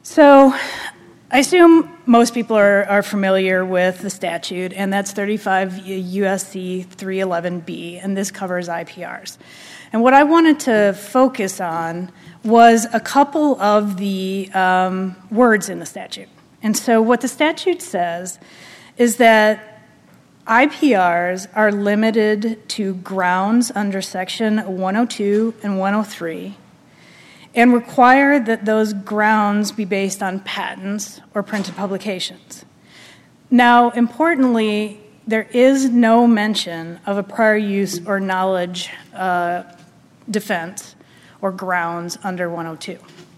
So I assume most people are familiar with the statute, and that's 35 USC 311B, and this covers IPRs. And what I wanted to focus on was a couple of the words in the statute. And so what the statute says is that IPRs are limited to grounds under Section 102 and 103 and require that those grounds be based on patents or printed publications. Now, importantly, there is no mention of a prior use or knowledge defense or grounds under 102.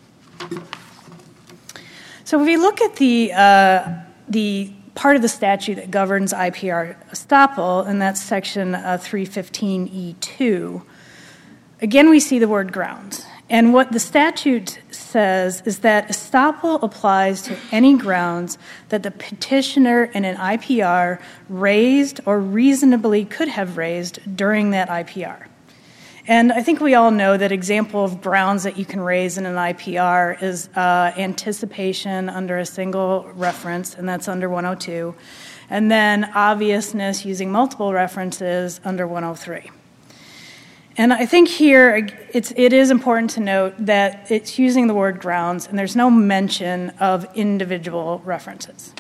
So if we look at the part of the statute that governs IPR estoppel, and that's Section 315E2, again we see the word grounds. And what the statute says is that estoppel applies to any grounds that the petitioner in an IPR raised or reasonably could have raised during that IPR. And I think we all know that example of grounds that you can raise in an IPR is anticipation under a single reference, and that's under 102, and then obviousness using multiple references under 103. And I think here it is important to note that it's using the word grounds, and there's no mention of individual references.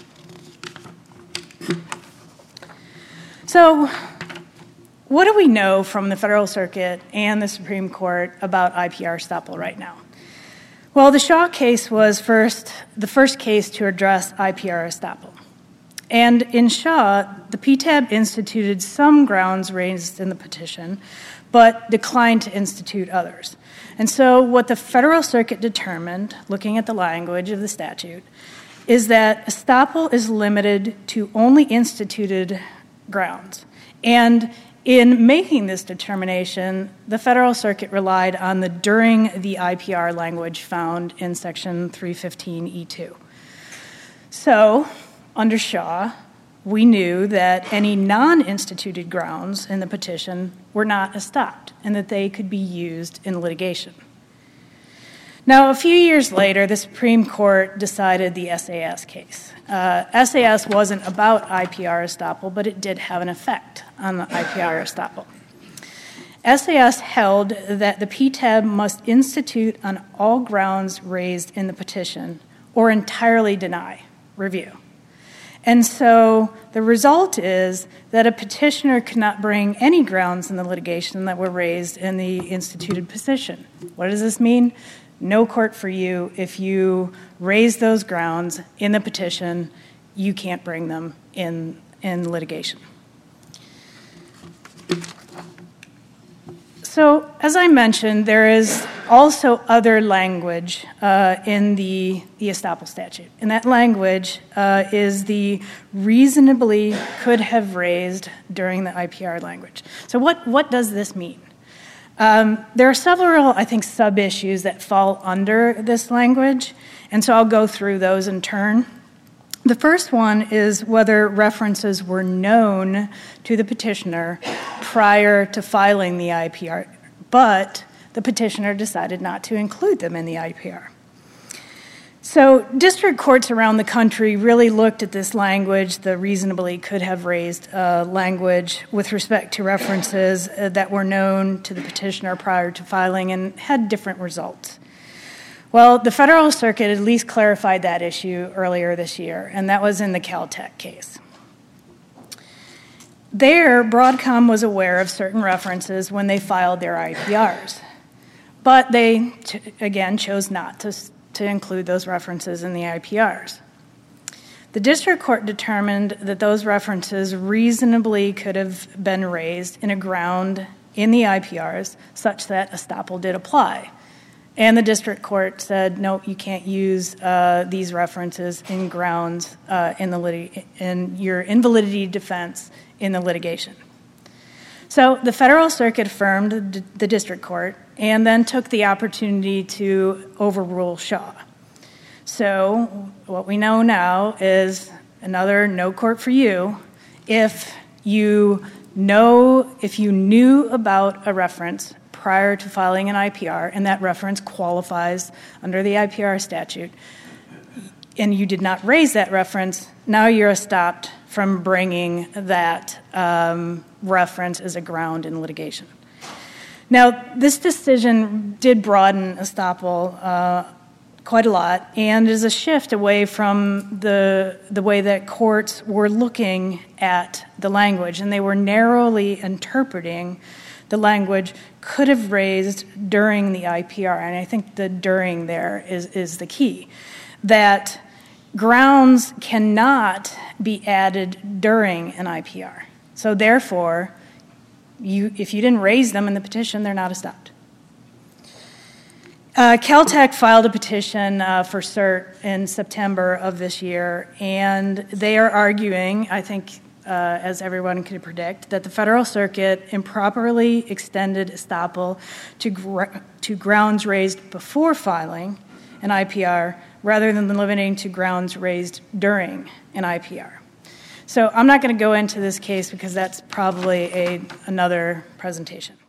So what do we know from the Federal Circuit and the Supreme Court about IPR estoppel right now? Well, the Shaw case was the first case to address IPR estoppel. And in Shaw, the PTAB instituted some grounds raised in the petition, but declined to institute others. And so what the Federal Circuit determined, looking at the language of the statute, is that estoppel is limited to only instituted grounds. And in making this determination, the Federal Circuit relied on the during the IPR language found in Section 315E2. So, under Shaw, we knew that any non-instituted grounds in the petition were not estopped and that they could be used in litigation. Now, a few years later, the Supreme Court decided the SAS case. SAS wasn't about IPR estoppel, but it did have an effect on the IPR estoppel. SAS held that the PTAB must institute on all grounds raised in the petition or entirely deny review. And so the result is that a petitioner cannot bring any grounds in the litigation that were raised in the instituted petition. What does this mean? No court for you. If you raise those grounds in the petition, you can't bring them in litigation. So, as I mentioned, there is also other language in the estoppel statute. And that language is the reasonably could have raised during the IPR language. So what does this mean? There are several, I think, sub-issues that fall under this language, and so I'll go through those in turn. The first one is whether references were known to the petitioner prior to filing the IPR, but the petitioner decided not to include them in the IPR. So district courts around the country really looked at this language, the reasonably could have raised language, with respect to references that were known to the petitioner prior to filing and had different results. Well, the Federal Circuit at least clarified that issue earlier this year, and that was in the Caltech case. There, Broadcom was aware of certain references when they filed their IPRs, but they, again, chose not to include those references in the IPRs. The district court determined that those references reasonably could have been raised in a ground in the IPRs such that estoppel did apply. And the district court said, no, you can't use these references in grounds in your invalidity defense in the litigation. So the Federal Circuit affirmed the district court and then took the opportunity to overrule Shaw. So what we know now is another no court for you if you knew about a reference prior to filing an IPR and that reference qualifies under the IPR statute, and you did not raise that reference, now you're stopped from bringing that reference as a ground in litigation. Now, this decision did broaden estoppel quite a lot, and is a shift away from the way that courts were looking at the language, and they were narrowly interpreting the language could have raised during the IPR, and I think the during there is the key, that grounds cannot be added during an IPR. So therefore, if you didn't raise them in the petition, they're not estopped. Caltech filed a petition for cert in September of this year, and they are arguing, I think, as everyone could predict, that the Federal Circuit improperly extended estoppel to grounds raised before filing an IPR rather than limiting to grounds raised during an IPR. So I'm not going to go into this case because that's probably another presentation.